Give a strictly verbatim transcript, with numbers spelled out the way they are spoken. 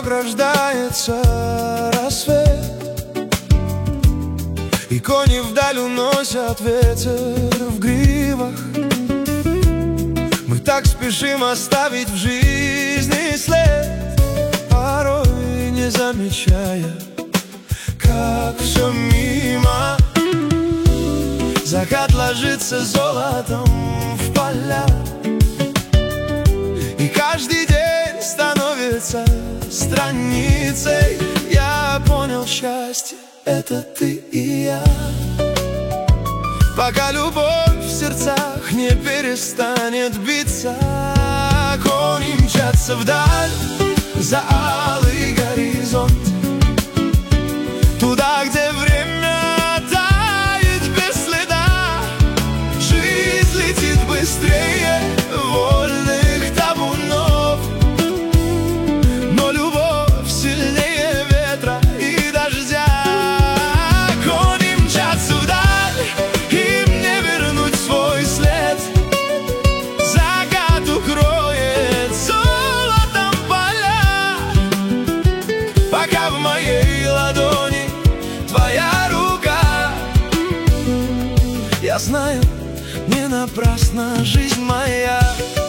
вдруг рождается рассвет, и кони вдаль уносят ветер в гривах. Мы так спешим оставить в жизни след, порой не замечая, как все мимо. Закат ложится золотом в поля, и каждый день становится страницей. Я понял, счастье — это ты и я. Пока любовь в сердцах не перестанет биться, кони мчатся вдаль за алый горизонт, туда, где время тает без следа. Жизнь летит быстрее вольных табунов, но любовь сильнее ветра и дождя. Кони мчатся вдаль, им не вернуть свой след. Закат укроет золотом поля, пока в моей ладони твоя рука. Я знаю, не напрасна жизнь моя.